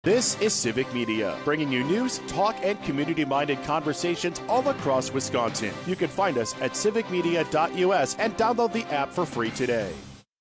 This is Civic Media, bringing you news, talk, and community-minded conversations all across Wisconsin. You can find us at civicmedia.us and download the app for free today.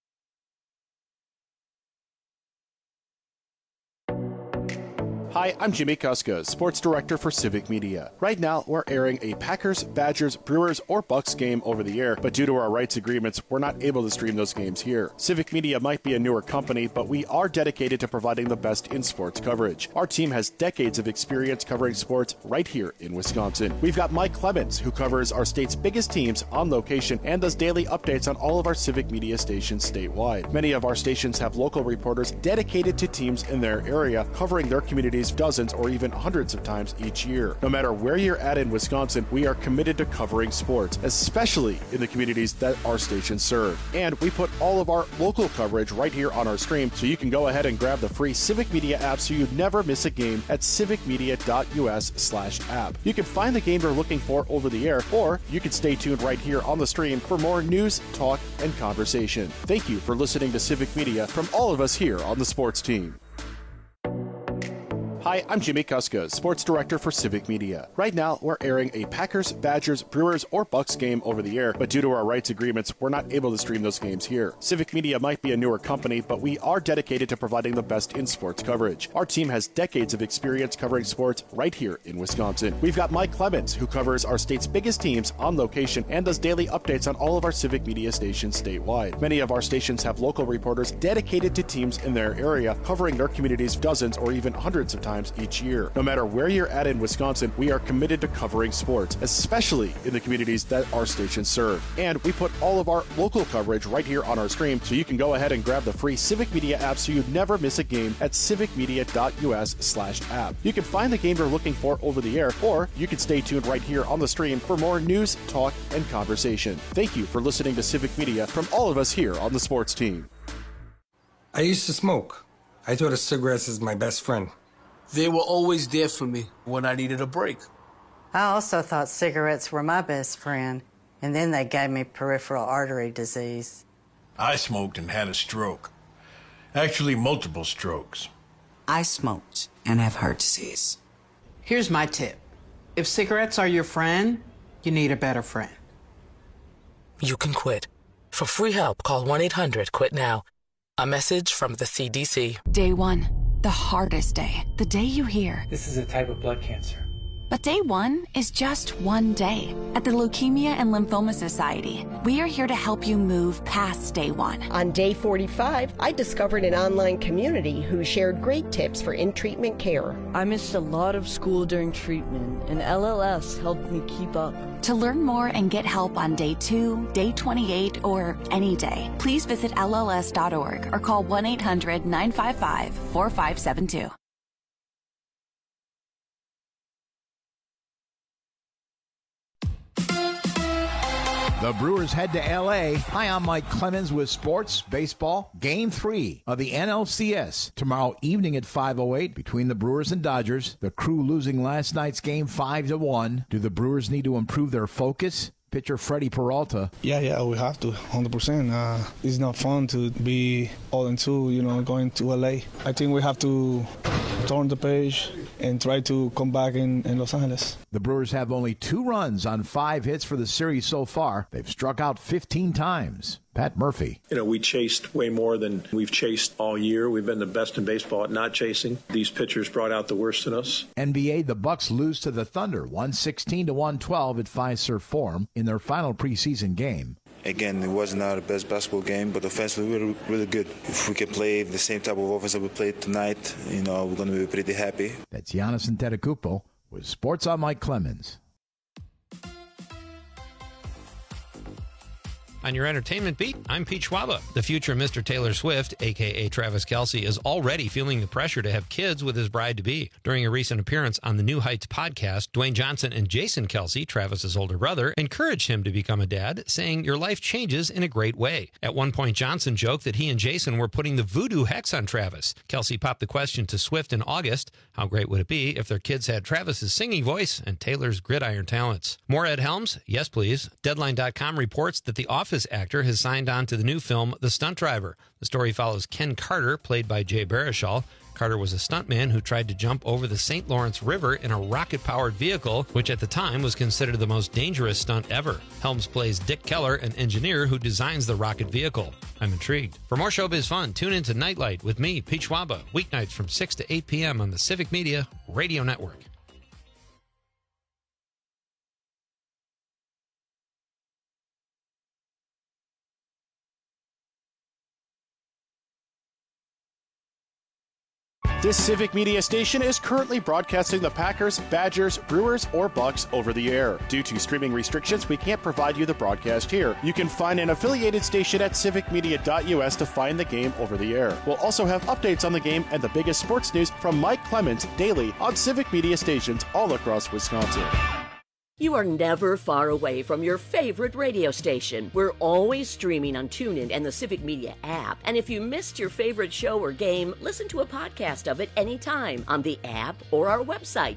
Hi, I'm Jimmy Kuska, Sports Director for Civic Media. Right now, we're airing a Packers, Badgers, Brewers, or Bucks game over the air, but due to our rights agreements, we're not able to stream those games here. Civic Media might be a newer company, but we are dedicated to providing the best in sports coverage. Our team has decades of experience covering sports right here in Wisconsin. We've got Mike Clemens, who covers our state's biggest teams on location and does daily updates on all of our Civic Media stations statewide. Many of our stations have local reporters dedicated to teams in their area, covering their communities dozens or even hundreds of times each year. No matter where you're at in Wisconsin, we are committed to covering sports, especially in the communities that our stations serve. And we put all of our local coverage right here on our stream, so you can go ahead and grab the free Civic Media app so you never miss a game at civicmedia.us/app. You can find the game you're looking for over the air, or you can stay tuned right here on the stream for more news, talk, and conversation. Thank you for listening to Civic Media from all of us here on the sports team. Hi, I'm Jimmy Kuska, Sports Director for Civic Media. Right now, we're airing a Packers, Badgers, Brewers, or Bucks game over the air, but due to our rights agreements, we're not able to stream those games here. Civic Media might be a newer company, but we are dedicated to providing the best in sports coverage. Our team has decades of experience covering sports right here in Wisconsin. We've got Mike Clemens, who covers our state's biggest teams on location and does daily updates on all of our Civic Media stations statewide. Many of our stations have local reporters dedicated to teams in their area, covering their communities dozens or even hundreds of times each year. No matter where you're at in Wisconsin, we are committed to covering sports, especially in the communities that our stations serve. And we put all of our local coverage right here on our stream, so you can go ahead and grab the free Civic Media app so you never miss a game at civicmedia.us/app. You can find the game you're looking for over the air, or you can stay tuned right here on the stream for more news, talk, and conversation. Thank you for listening to Civic Media from all of us here on the sports team. I used to smoke. I thought of cigarettes as my best friend. They were always there for me when I needed a break. I also thought cigarettes were my best friend, and then they gave me peripheral artery disease. I smoked and had a stroke. Actually, multiple strokes. I smoked and have heart disease. Here's my tip. If cigarettes are your friend, you need a better friend. You can quit. For free help, call 1-800-QUIT-NOW. A message from the CDC. Day one. The hardest day. The day you hear, this is a type of blood cancer. But day one is just one day. At the Leukemia and Lymphoma Society, we are here to help you move past day one. On day 45, I discovered an online community who shared great tips for in-treatment care. I missed a lot of school during treatment, and LLS helped me keep up. To learn more and get help on day 2, day 28, or any day, please visit LLS.org or call 1-800-955-4572. The Brewers head to L.A. Hi, I'm Mike Clemens with Sports Baseball. Game 3 of the NLCS tomorrow evening at 5:08 between the Brewers and Dodgers. The Crew losing last night's game 5-1. Do the Brewers need to improve their focus? Pitcher Freddie Peralta. Yeah, we have to, 100%. It's not fun to be 0-2, going to L.A. I think we have to turn the page and try to come back in Los Angeles. The Brewers have only 2 runs on 5 hits for the series so far. They've struck out 15 times. Pat Murphy. We chased way more than we've chased all year. We've been the best in baseball at not chasing. These pitchers brought out the worst in us. NBA, the Bucks lose to the Thunder 116-112 at Fiserv Forum in their final preseason game. Again, it wasn't our best basketball game, but offensively we were really good. If we can play the same type of offense that we played tonight, we're going to be pretty happy. That's Giannis Antetokounmpo with Sports on Mike Clemens. On your entertainment beat, I'm Pete Schwaba. The future Mr. Taylor Swift, a.k.a. Travis Kelce, is already feeling the pressure to have kids with his bride-to-be. During a recent appearance on the New Heights podcast, Dwayne Johnson and Jason Kelce, Travis's older brother, encouraged him to become a dad, saying, "Your life changes in a great way." At one point, Johnson joked that he and Jason were putting the voodoo hex on Travis. Kelce popped the question to Swift in August, how great would it be if their kids had Travis's singing voice and Taylor's gridiron talents? More Ed Helms? Yes, please. Deadline.com reports that The Office actor has signed on to the new film The Stunt Driver. The story follows Ken Carter, played by Jay Baruchel. Carter was a stuntman who tried to jump over the St. Lawrence River in a rocket-powered vehicle, which at the time was considered the most dangerous stunt ever. Helms plays Dick Keller, an engineer who designs the rocket vehicle. I'm intrigued. For more showbiz fun, tune in to Nightlight with me, Pete Schwaba, weeknights from 6 to 8 p.m. on the Civic Media Radio Network. This Civic Media station is currently broadcasting the Packers, Badgers, Brewers, or Bucks over the air. Due to streaming restrictions, we can't provide you the broadcast here. You can find an affiliated station at civicmedia.us to find the game over the air. We'll also have updates on the game and the biggest sports news from Mike Clemens daily on Civic Media stations all across Wisconsin. You are never far away from your favorite radio station. We're always streaming on TuneIn and the Civic Media app. And if you missed your favorite show or game, listen to a podcast of it anytime on the app or our website,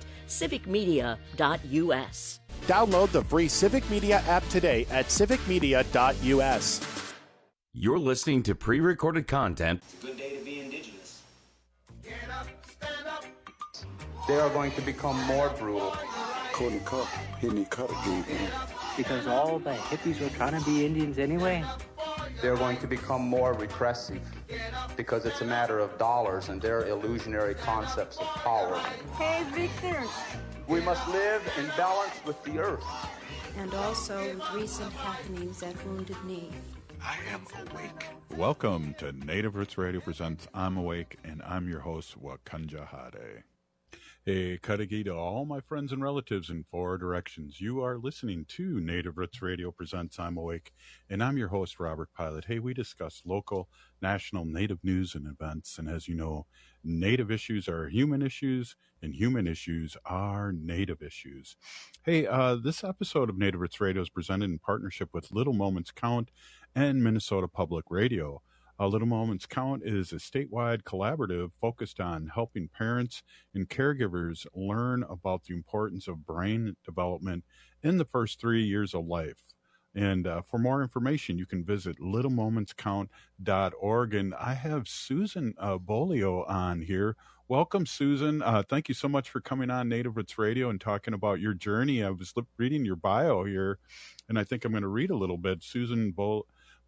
civicmedia.us. Download the free Civic Media app today at civicmedia.us. You're listening to pre-recorded content. It's a good day to be indigenous. Get up, stand up. They are going to become more brutal. Cody Cup, Henry Cuttagate, man. Because all the hippies were trying to be Indians anyway? They're going to become more repressive because it's a matter of dollars and their illusionary concepts of power. Hey, Victor. We must live in balance with the earth. And also with recent happenings at Wounded Knee. I am awake. Welcome to Native Roots Radio presents I'm Awake, and I'm your host, Wakanja Hade. Hey, Cudagy to all my friends and relatives in 4 directions. You are listening to Native Roots Radio presents I'm Awake, and I'm your host, Robert Pilot. Hey, we discuss local, national, Native news and events, and as you know, Native issues are human issues, and human issues are Native issues. Hey, this episode of Native Roots Radio is presented in partnership with Little Moments Count and Minnesota Public Radio. Little Moments Count is a statewide collaborative focused on helping parents and caregivers learn about the importance of brain development in the first 3 years of life. And for more information, you can visit littlemomentscount.org. And I have Susan Bolio on here. Welcome, Susan. Thank you so much for coming on Native Roots Radio and talking about your journey. I was reading your bio here, and I think I'm going to read a little bit. Susan Bolio,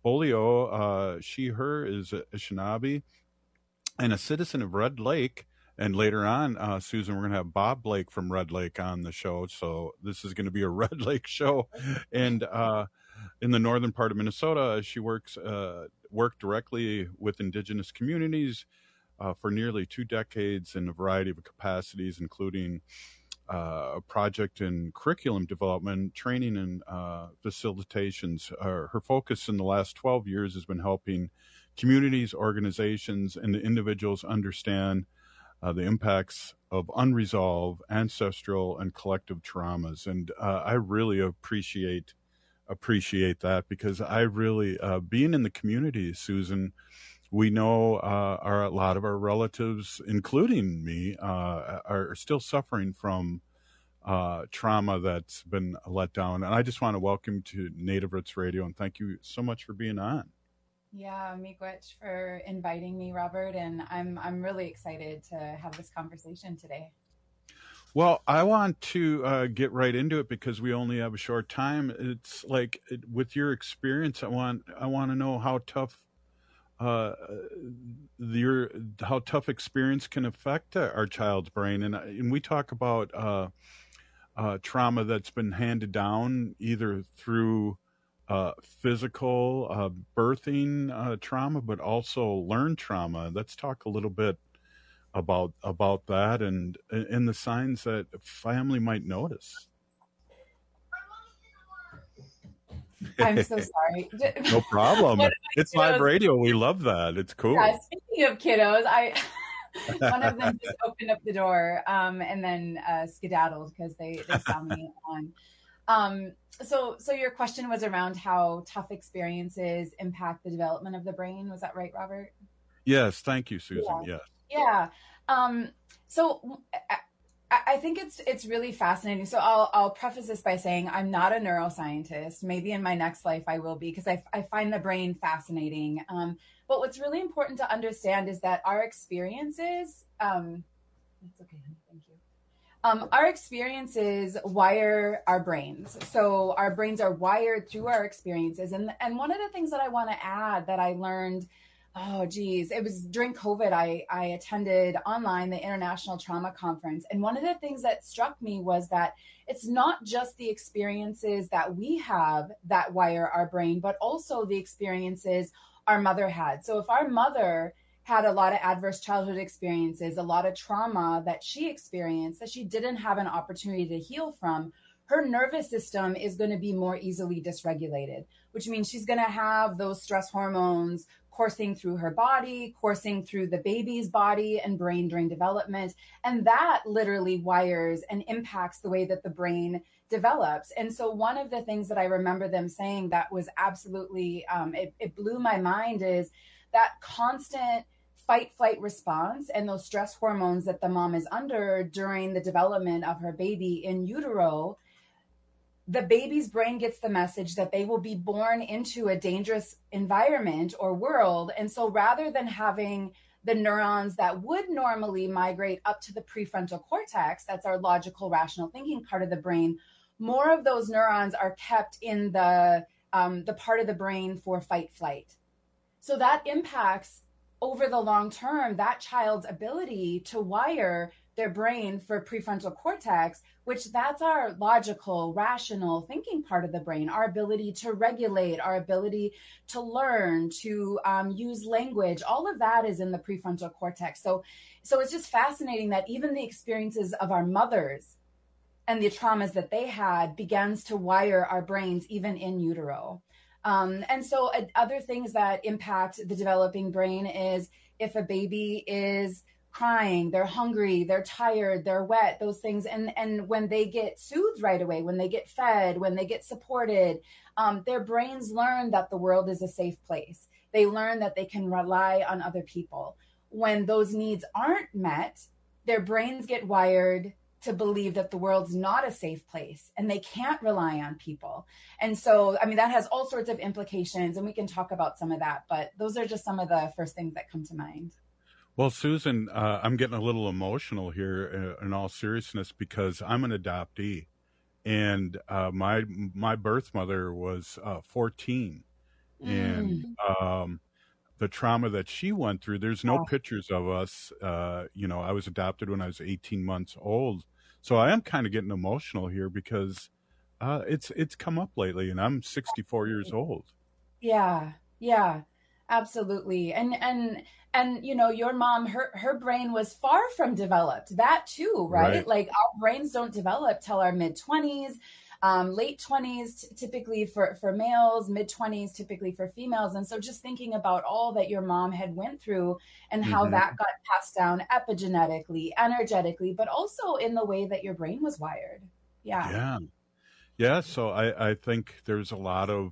she, her, is a Anishinaabe and a citizen of Red Lake. And later on, Susan, we're going to have Bob Blake from Red Lake on the show. So this is going to be a Red Lake show. And in the northern part of Minnesota, she worked directly with Indigenous communities for nearly 2 decades in a variety of capacities, including a project in curriculum development, training, and facilitations. Her focus in the last 12 years has been helping communities, organizations, and individuals understand the impacts of unresolved ancestral and collective traumas. And I really appreciate that, because I really, being in the community, Susan, we know a lot of our relatives, including me, are still suffering from trauma that's been let down. And I just want to welcome you to Native Roots Radio, and thank you so much for being on. Yeah, miigwech for inviting me, Robert, and I'm really excited to have this conversation today. Well, I want to get right into it because we only have a short time. It's like, with your experience, I want to know how tough how tough experience can affect our child's brain, and we talk about trauma that's been handed down either through physical birthing trauma, but also learned trauma. Let's talk a little bit about that and the signs that a family might notice. I'm so sorry. No problem. It's live radio. We love that. It's cool. Yeah, speaking of kiddos, one of them just opened up the door and then skedaddled because they saw me on. So your question was around how tough experiences impact the development of the brain. Was that right, Robert? Yes. Thank you, Susan. Yeah. Yes. Yeah. So I think it's really fascinating. So I'll preface this by saying I'm not a neuroscientist. Maybe in my next life I will be, because I find the brain fascinating. But what's really important to understand is that our experiences, it's okay, thank you. Our experiences wire our brains. So our brains are wired through our experiences. And one of the things that I want to add that I learned, it was during COVID, I attended online the International Trauma Conference. And one of the things that struck me was that it's not just the experiences that we have that wire our brain, but also the experiences our mother had. So if our mother had a lot of adverse childhood experiences, a lot of trauma that she experienced that she didn't have an opportunity to heal from, her nervous system is going to be more easily dysregulated, which means she's going to have those stress hormones coursing through her body, coursing through the baby's body and brain during development. And that literally wires and impacts the way that the brain develops. And so one of the things that I remember them saying that was absolutely, it blew my mind, is that constant fight, flight response and those stress hormones that the mom is under during the development of her baby in utero. The baby's brain gets the message that they will be born into a dangerous environment or world. And so rather than having the neurons that would normally migrate up to the prefrontal cortex, that's our logical, rational thinking part of the brain, more of those neurons are kept in the part of the brain for fight, flight. So that impacts over the long term, that child's ability to wire their brain for prefrontal cortex, which that's our logical, rational thinking part of the brain, our ability to regulate, our ability to learn, to use language, all of that is in the prefrontal cortex. So it's just fascinating that even the experiences of our mothers and the traumas that they had begins to wire our brains even in utero. And so other things that impact the developing brain is if a baby is crying, they're hungry, they're tired, they're wet, those things. And when they get soothed right away, when they get fed, when they get supported, their brains learn that the world is a safe place. They learn that they can rely on other people. When those needs aren't met, their brains get wired to believe that the world's not a safe place and they can't rely on people. And so, I mean, that has all sorts of implications, and we can talk about some of that, but those are just some of the first things that come to mind. Well, Susan, I'm getting a little emotional here in all seriousness, because I'm an adoptee, and my birth mother was 14, and the trauma that she went through, there's no pictures of us. I was adopted when I was 18 months old. So I am kind of getting emotional here because it's come up lately, and I'm 64 years old. Yeah, absolutely. And your mom, her brain was far from developed. That too, right? Like our brains don't develop till our mid-20s. Late 20s typically for males, mid-20s typically for females. And so just thinking about all that your mom had went through and how that got passed down epigenetically, energetically, but also in the way that your brain was wired. Yeah. So I think there's a lot of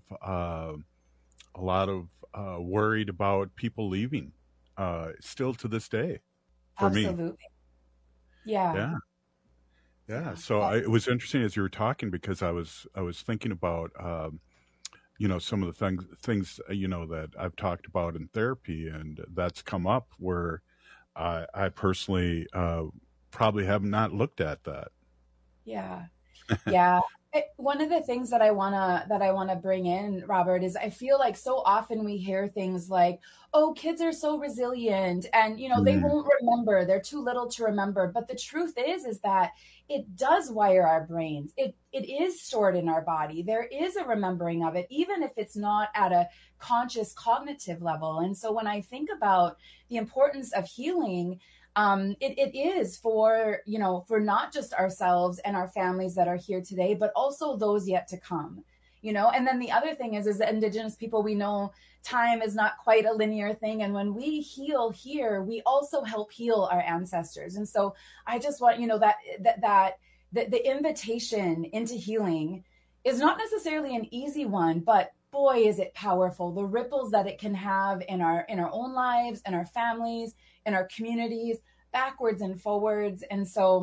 worried about people leaving still to this day for me. Absolutely. Yeah. So it was interesting as you were talking, because I was thinking about, some of the things, that I've talked about in therapy, and that's come up where I personally probably have not looked at that. Yeah. One of the things that I wanna bring in, Robert, is I feel like so often we hear things like, "Oh, kids are so resilient, and they won't remember. They're too little to remember." But the truth is that it does wire our brains. It is stored in our body. There is a remembering of it, even if it's not at a conscious cognitive level. And so when I think about the importance of healing, it is for not just ourselves and our families that are here today, but also those yet to come, and then the other thing is that Indigenous people, we know time is not quite a linear thing. And when we heal here, we also help heal our ancestors. And so I just want, that the invitation into healing is not necessarily an easy one, but boy, is it powerful. The ripples that it can have in our own lives, in our families, in our communities, backwards and forwards. And so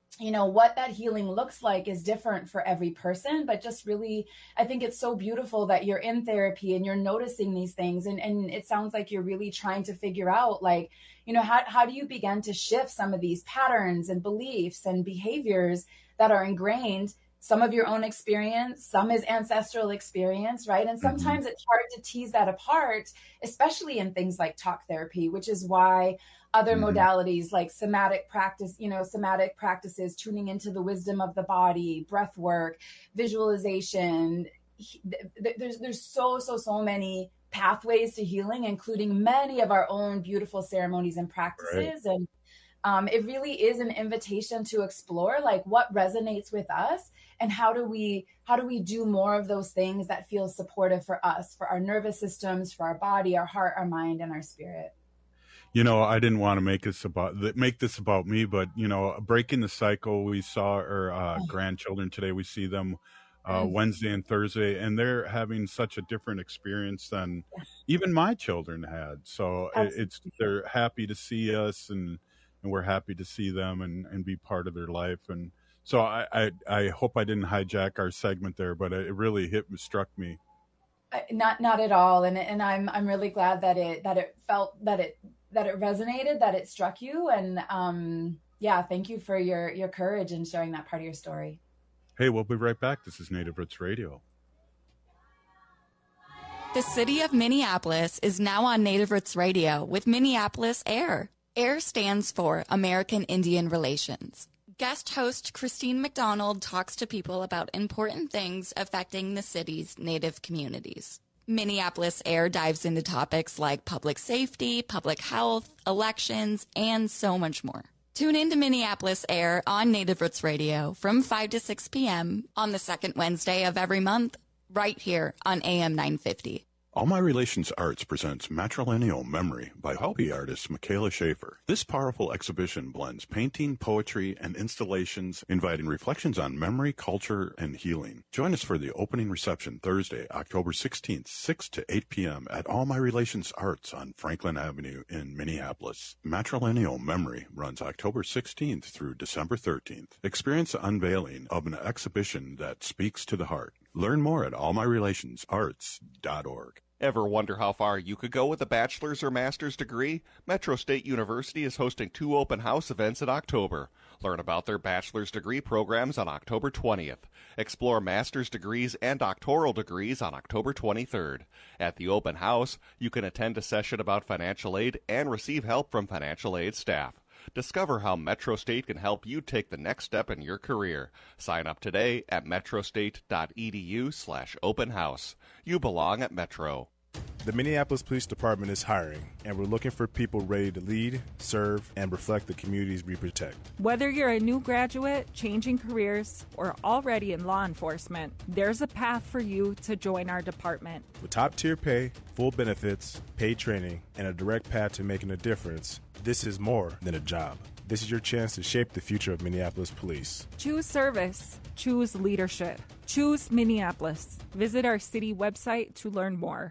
what that healing looks like is different for every person, but just really, I think it's so beautiful that you're in therapy and you're noticing these things. And it sounds like you're really trying to figure out, like, how do you begin to shift some of these patterns and beliefs and behaviors that are ingrained, some of your own experience, some is ancestral experience, right? And sometimes it's hard to tease that apart, especially in things like talk therapy, which is why other modalities like somatic practices, tuning into the wisdom of the body, breath work, visualization. There's so many pathways to healing, including many of our own beautiful ceremonies and practices. Right. And it really is an invitation to explore like what resonates with us and how do we do more of those things that feel supportive for us, for our nervous systems, for our body, our heart, our mind, and our spirit. I didn't want to make this about me, but breaking the cycle. We saw our grandchildren today. We see them Wednesday and Thursday, and they're having such a different experience than even my children had. So they're happy to see us, and we're happy to see them and be part of their life. And so I hope I didn't hijack our segment there, but it really struck me. Not at all. And I'm really glad that it resonated, that it struck you. And thank you for your courage in sharing that part of your story. Hey, we'll be right back. This is Native Roots Radio. The city of Minneapolis is now on Native Roots Radio with Minneapolis AIR. AIR stands for American Indian Relations. Guest host Christine McDonald talks to people about important things affecting the city's Native communities. Minneapolis AIR dives into topics like public safety, public health, elections, and so much more. Tune in to Minneapolis AIR on Native Roots Radio from 5 to 6 p.m. on the second Wednesday of every month, right here on AM 950. All My Relations Arts presents Matrilineal Memory by Hopi artist Michaela Schaefer. This powerful exhibition blends painting, poetry, and installations, inviting reflections on memory, culture, and healing. Join us for the opening reception Thursday, October 16th, 6 to 8 p.m. at All My Relations Arts on Franklin Avenue in Minneapolis. Matrilineal Memory runs October 16th through December 13th. Experience the unveiling of an exhibition that speaks to the heart. Learn more at allmyrelationsarts.org. Ever wonder how far you could go with a bachelor's or master's degree? Metro State University is hosting 2 open house events in October. Learn about their bachelor's degree programs on October 20th. Explore master's degrees and doctoral degrees on October 23rd. At the open house, you can attend a session about financial aid and receive help from financial aid staff. Discover how Metro State can help you take the next step in your career. Sign up today at metrostate.edu/open house. You belong at Metro. The Minneapolis Police Department is hiring, and we're looking for people ready to lead, serve, and reflect the communities we protect. Whether you're a new graduate, changing careers, or already in law enforcement, there's a path for you to join our department. With top-tier pay, full benefits, paid training, and a direct path to making a difference, this is more than a job. This is your chance to shape the future of Minneapolis Police. Choose service. Choose leadership. Choose Minneapolis. Visit our city website to learn more.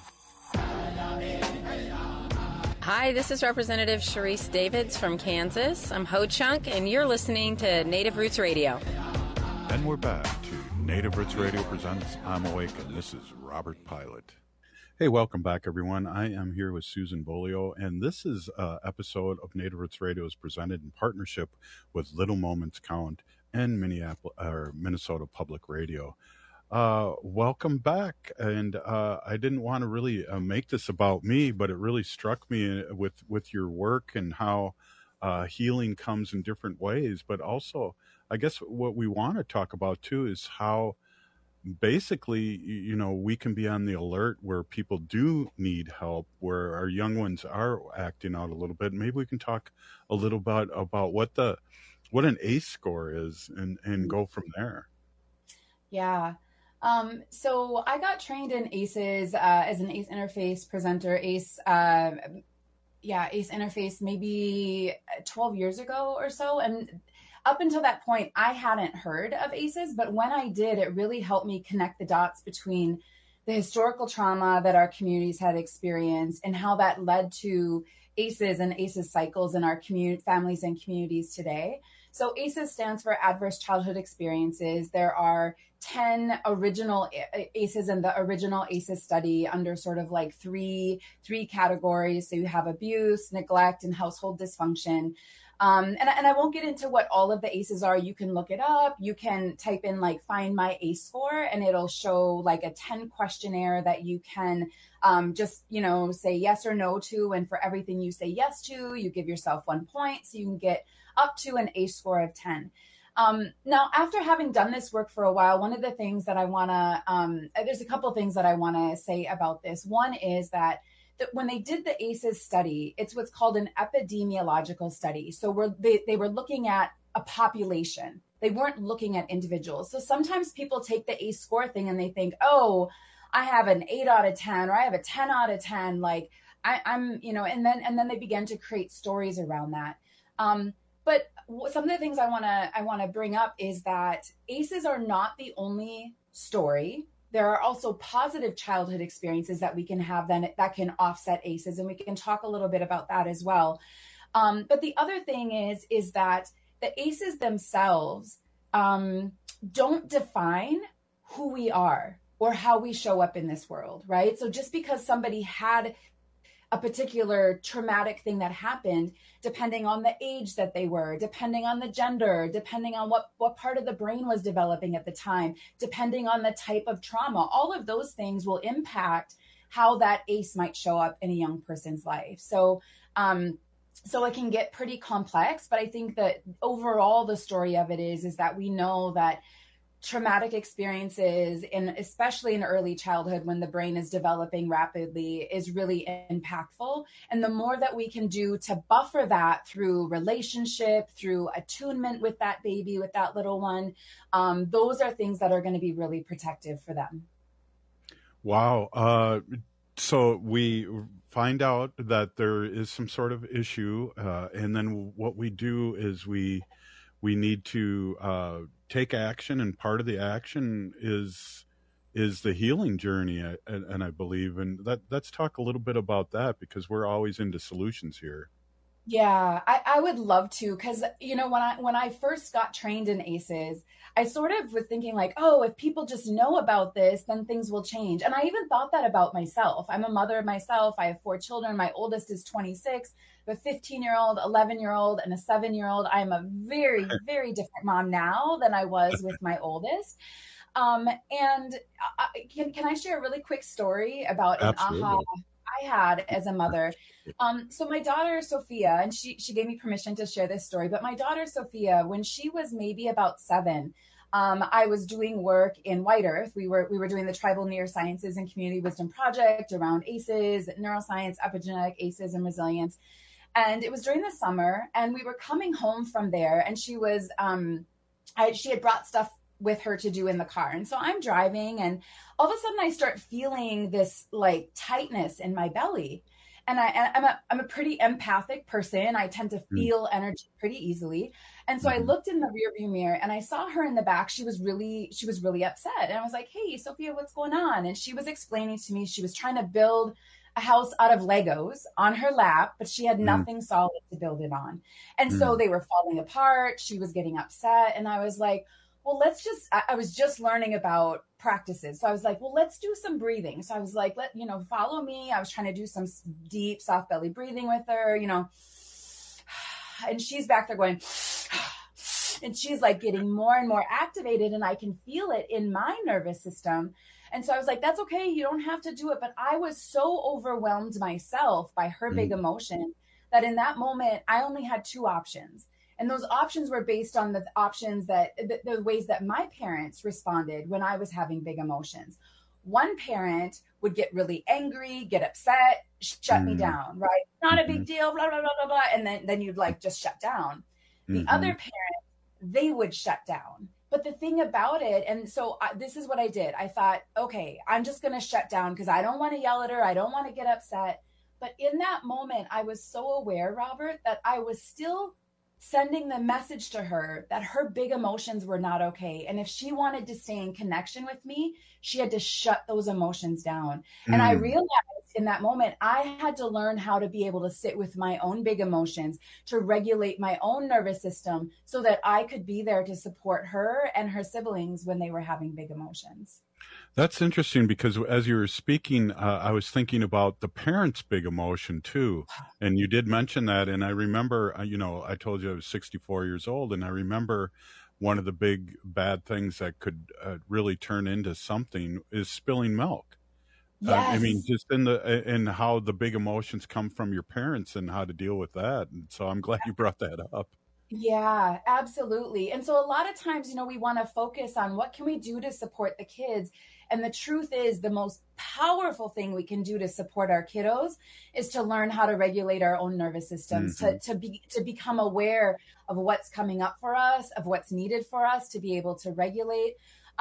Hi, this is Representative Sharice Davids from Kansas. I'm Ho Chunk, and you're listening to Native Roots Radio. And we're back to Native Roots Radio presents I'm Awake, and this is Robert Pilot. Hey, welcome back, everyone. I am here with Susan Bolio, and this is an episode of Native Roots Radio is presented in partnership with Little Moments Count and Minnesota Public Radio. Welcome back. And I didn't want to really make this about me, but it really struck me with your work and how healing comes in different ways. But also, I guess what we want to talk about too is how basically, we can be on the alert where people do need help, where our young ones are acting out a little bit. Maybe we can talk a little bit about what an ACE score is and go from there. Yeah. So I got trained in ACEs as an ACE interface presenter, ACE interface maybe 12 years ago or so. And up until that point, I hadn't heard of ACEs, but when I did, it really helped me connect the dots between the historical trauma that our communities had experienced and how that led to ACEs and ACEs cycles in our families and communities today. So ACEs stands for Adverse Childhood Experiences. There are 10 original ACEs in the original ACEs study under sort of like three categories. So you have abuse, neglect, and household dysfunction. And I won't get into what all of the ACEs are. You can look it up. You can type in like find my ACE score, and it'll show like a 10 questionnaire that you can just, say yes or no to. And for everything you say yes to, you give yourself 1 point. So you can get up to an ACE score of 10. Now, after having done this work for a while, one of the things that I want to, there's a couple things that I want to say about this. One is that when they did the ACEs study, it's what's called an epidemiological study. So they were looking at a population. They weren't looking at individuals. So sometimes people take the ACE score thing and they think, oh, I have an 8 out of 10, or I have a 10 out of 10. Like I'm, and then they began to create stories around that. But some of the things I want to bring up is that ACEs are not the only story. There are also positive childhood experiences that we can have that can offset ACEs, and we can talk a little bit about that as well. But the other thing is that the ACEs themselves don't define who we are or how we show up in this world, right? So just because somebody had a particular traumatic thing that happened, depending on the age that they were, depending on the gender, depending on what part of the brain was developing at the time, depending on the type of trauma, all of those things will impact how that ACE might show up in a young person's life. So it can get pretty complex, but I think that overall the story of it is that we know that traumatic experiences, especially in early childhood when the brain is developing rapidly, is really impactful. And the more that we can do to buffer that through relationship, through attunement with that baby, with that little one, those are things that are going to be really protective for them. Wow. So we find out that there is some sort of issue, and then what we do is we need to take action, and part of the action is the healing journey, and I believe, and let's talk a little bit about that, because we're always into solutions here. Yeah, I would love to, because when I first got trained in ACEs, I sort of was thinking like, oh, if people just know about this, then things will change. And I even thought that about myself. I'm a mother myself. I have 4 children. My oldest is 26, a 15-year-old, 11-year-old, and a 7-year-old. I'm a very, very different mom now than I was with my oldest. And can I share a really quick story about Absolutely. an aha I had as a mother? So my daughter, Sophia, and she gave me permission to share this story, but my daughter, Sophia, when she was maybe about 7, I was doing work in White Earth. We were doing the Tribal Neurosciences and Community Wisdom Project around ACEs, neuroscience, epigenetic ACEs, and resilience. And it was during the summer, and we were coming home from there, and she was, she had brought stuff with her to do in the car. And so I'm driving, and all of a sudden I start feeling this like tightness in my belly. And I'm a pretty empathic person. I tend to feel energy pretty easily. And so I looked in the rearview mirror and I saw her in the back. She was really upset. And I was like, hey, Sophia, what's going on? And she was explaining to me, she was trying to build a house out of Legos on her lap, but she had nothing solid to build it on. And so they were falling apart. She was getting upset. And I was like, well, I was just learning about practices. So I was like, well, let's do some breathing. So I was like, follow me. I was trying to do some deep, soft belly breathing with her, and she's back there going, and she's like getting more and more activated, and I can feel it in my nervous system. And so I was like, that's okay. You don't have to do it. But I was so overwhelmed myself by her big emotion that in that moment, I only had 2 options. And those options were based on the options the ways that my parents responded when I was having big emotions. One parent would get really angry, get upset, shut me down, right? Not a big deal, blah, blah, blah, blah, blah. And then you'd like just shut down. The other parent, they would shut down. But the thing about it, and so this is what I did. I thought, okay, I'm just going to shut down because I don't want to yell at her. I don't want to get upset. But in that moment, I was so aware, Robert, that I was still sending the message to her that her big emotions were not okay. And if she wanted to stay in connection with me, she had to shut those emotions down. And I realized in that moment, I had to learn how to be able to sit with my own big emotions, to regulate my own nervous system so that I could be there to support her and her siblings when they were having big emotions. That's interesting because as you were speaking, I was thinking about the parents' big emotion too. And you did mention that. And I remember, I told you I was 64 years old, and I remember one of the big bad things that could really turn into something is spilling milk. Yes. Just in how the big emotions come from your parents and how to deal with that. And so I'm glad you brought that up. Yeah, absolutely. And so a lot of times, we want to focus on what can we do to support the kids. And the truth is the most powerful thing we can do to support our kiddos is to learn how to regulate our own nervous systems, to become aware of what's coming up for us, of what's needed for us to be able to regulate.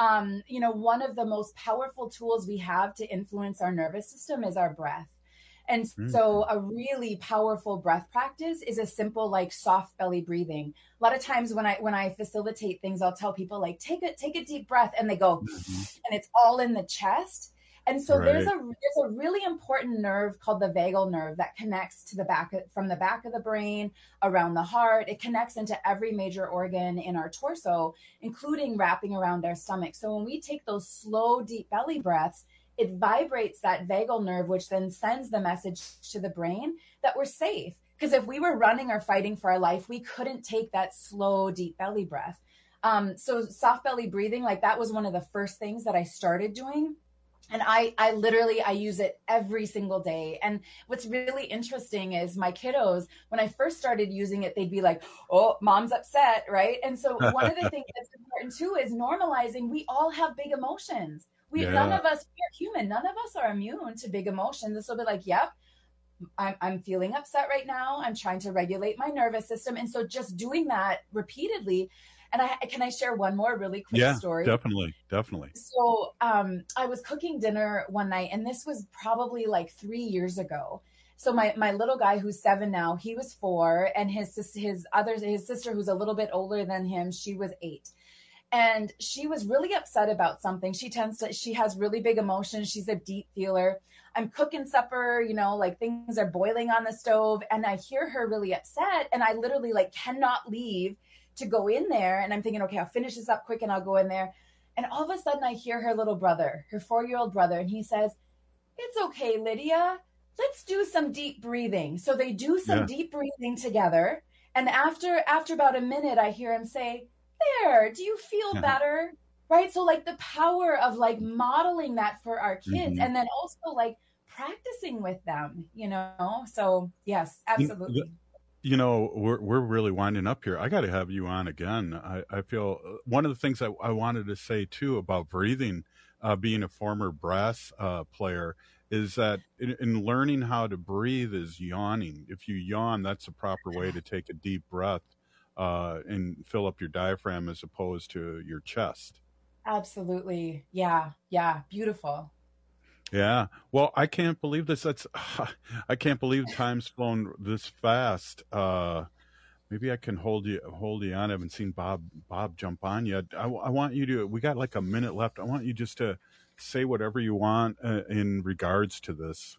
One of the most powerful tools we have to influence our nervous system is our breath. And so a really powerful breath practice is a simple, like soft belly breathing. A lot of times when I facilitate things, I'll tell people like, take a deep breath, and they go, and it's all in the chest. And so there's a really important nerve called the vagal nerve that connects to from the back of the brain around the heart. It connects into every major organ in our torso, including wrapping around our stomach. So when we take those slow, deep belly breaths, it vibrates that vagal nerve, which then sends the message to the brain that we're safe. Because if we were running or fighting for our life, we couldn't take that slow, deep belly breath. So soft belly breathing, like that was one of the first things that I started doing. And I use it every single day. And what's really interesting is my kiddos, when I first started using it, they'd be like, oh, mom's upset, right? And so one of the things that's important too is normalizing we all have big emotions. None of us, we're human. None of us are immune to big emotions. This will be like, yep, I'm feeling upset right now. I'm trying to regulate my nervous system. And so just doing that repeatedly. And can I share one more really quick story? Yeah, definitely. So I was cooking dinner one night, and this was probably like 3 years ago. So my little guy, who's 7 now, he was 4, and his sister, who's a little bit older than him, she was 8. And she was really upset about something. She has really big emotions. She's a deep feeler. I'm cooking supper, like things are boiling on the stove, and I hear her really upset, and I literally cannot leave to go in there. And I'm thinking, okay, I'll finish this up quick and I'll go in there. And all of a sudden I hear her little brother, her 4-year-old brother, and he says, "It's okay, Lydia. Let's do some deep breathing." So they do some deep breathing together. And after about a minute, I hear him say, "There, do you feel better?" Right? So the power of modeling that for our kids, and then also practicing with them, So yes, absolutely. We're really winding up here. I got to have you on again. I feel one of the things I wanted to say too about breathing, being a former brass player, is that in learning how to breathe is yawning. If you yawn, that's the proper way to take a deep breath and fill up your diaphragm as opposed to your chest. Absolutely. Yeah. Beautiful. Yeah. Well, I can't believe this. I can't believe time's flown this fast. Maybe I can hold you on. I haven't seen Bob jump on yet. I want you to, we got like a minute left. I want you just to say whatever you want in regards to this.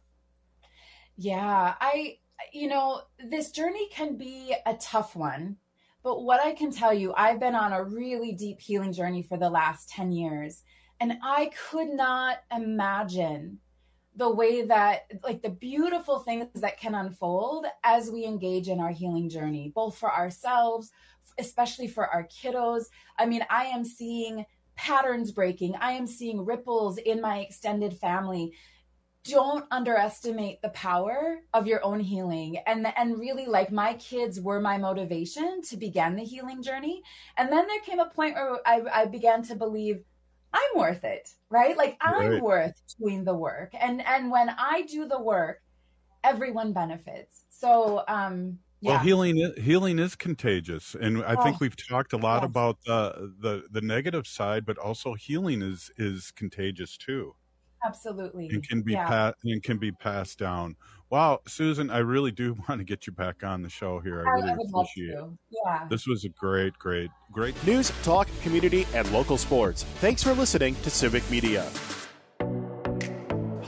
Yeah. This journey can be a tough one, but what I can tell you, I've been on a really deep healing journey for the last 10 years. And I could not imagine the way that, the beautiful things that can unfold as we engage in our healing journey, both for ourselves, especially for our kiddos. I mean, I am seeing patterns breaking. I am seeing ripples in my extended family. Don't underestimate the power of your own healing. And really, my kids were my motivation to begin the healing journey. And then there came a point where I began to believe, I'm worth it, right? I'm worth doing the work. And when I do the work, everyone benefits. So, Well, healing is contagious. And I think we've talked a lot about the negative side, but also healing is contagious too. Absolutely. And can be passed down. Wow, Susan, I really do want to get you back on the show here. I really appreciate it. Yeah. This was a great news, talk, community, and local sports. Thanks for listening to Civic Media.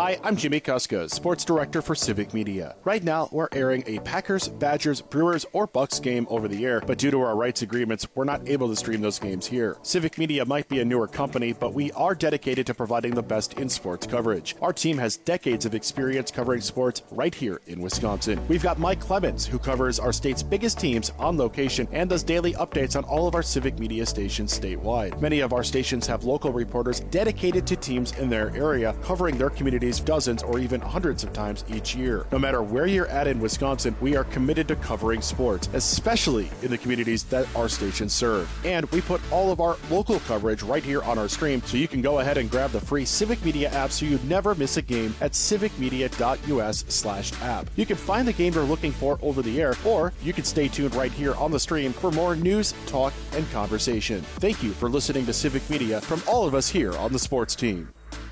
Hi, I'm Jimmy Kuska, Sports Director for Civic Media. Right now, we're airing a Packers, Badgers, Brewers, or Bucks game over the air, but due to our rights agreements, we're not able to stream those games here. Civic Media might be a newer company, but we are dedicated to providing the best in sports coverage. Our team has decades of experience covering sports right here in Wisconsin. We've got Mike Clemens, who covers our state's biggest teams on location and does daily updates on all of our Civic Media stations statewide. Many of our stations have local reporters dedicated to teams in their area, covering their communities dozens or even hundreds of times each year. No matter where you're at in Wisconsin, we are committed to covering sports, especially in the communities that our stations serve. And we put all of our local coverage right here on our stream, so you can go ahead and grab the free Civic Media app so you never miss a game at civicmedia.us/app. You can find the game you're looking for over the air, or you can stay tuned right here on the stream for more news, talk, and conversation. Thank you for listening to Civic Media from all of us here on the sports team.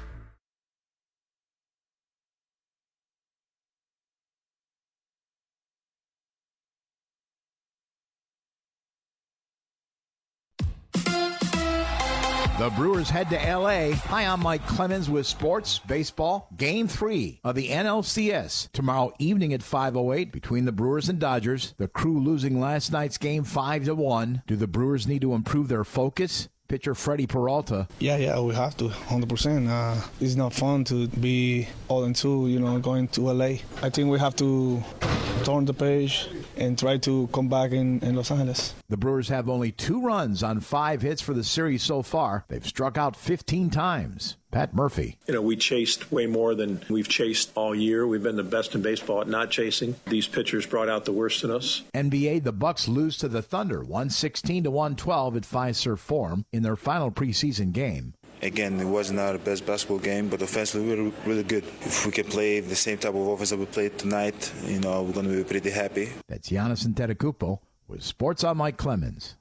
The Brewers head to L.A. Hi, I'm Mike Clemens with Sports Baseball. Game 3 of the NLCS tomorrow evening at 5:08 between the Brewers and Dodgers. The Crew losing last night's game 5-1. Do the Brewers need to improve their focus? Pitcher Freddie Peralta. Yeah, we have to, 100%. It's not fun to be 0-2, going to LA. I think we have to turn the page and try to come back in Los Angeles. The Brewers have only 2 runs on 5 hits for the series so far. They've struck out 15 times. Pat Murphy. We chased way more than we've chased all year. We've been the best in baseball at not chasing. These pitchers brought out the worst in us. NBA, the Bucks lose to the Thunder 116-112 at Fiserv Forum in their final preseason game. Again, it wasn't our best basketball game, but offensively we were really good. If we can play the same type of offense that we played tonight, we're going to be pretty happy. That's Giannis Antetokounmpo with Sports on Mike Clemens.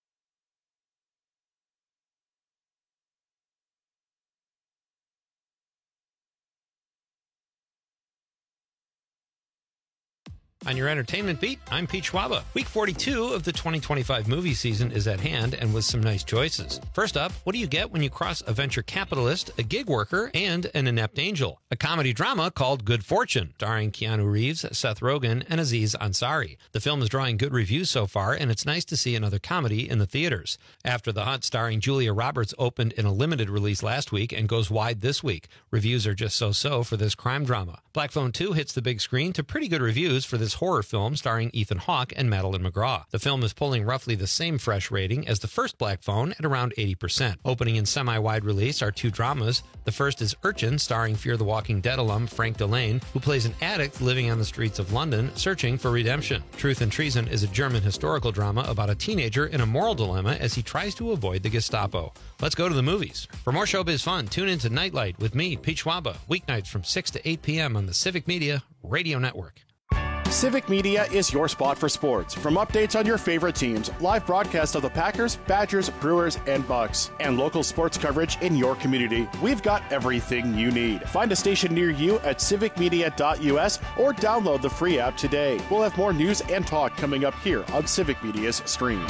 On your entertainment beat, I'm Pete Schwaba. Week 42 of the 2025 movie season is at hand, and with some nice choices. First up, what do you get when you cross a venture capitalist, a gig worker, and an inept angel? A comedy drama called Good Fortune, starring Keanu Reeves, Seth Rogen, and Aziz Ansari. The film is drawing good reviews so far, and it's nice to see another comedy in the theaters. After the Hunt, starring Julia Roberts, opened in a limited release last week and goes wide this week. Reviews are just so-so for this crime drama. Black Phone 2 hits the big screen to pretty good reviews for this horror film starring Ethan Hawke and Madeline McGraw. The film is pulling roughly the same fresh rating as the first Black Phone at around 80%. Opening in semi-wide release are 2 dramas. The first is Urchin, starring Fear the Walking Dead alum Frank Delane, who plays an addict living on the streets of London, searching for redemption. Truth and Treason is a German historical drama about a teenager in a moral dilemma as he tries to avoid the Gestapo. Let's go to the movies. For more showbiz fun, tune in to Nightlight with me, Pete Schwaba, weeknights from 6 to 8 p.m. on the Civic Media Radio Network. Civic Media is your spot for sports. From updates on your favorite teams, live broadcast of the Packers, Badgers, Brewers, and Bucks, and local sports coverage in your community, we've got everything you need. Find a station near you at civicmedia.us or download the free app today. We'll have more news and talk coming up here on Civic Media's stream.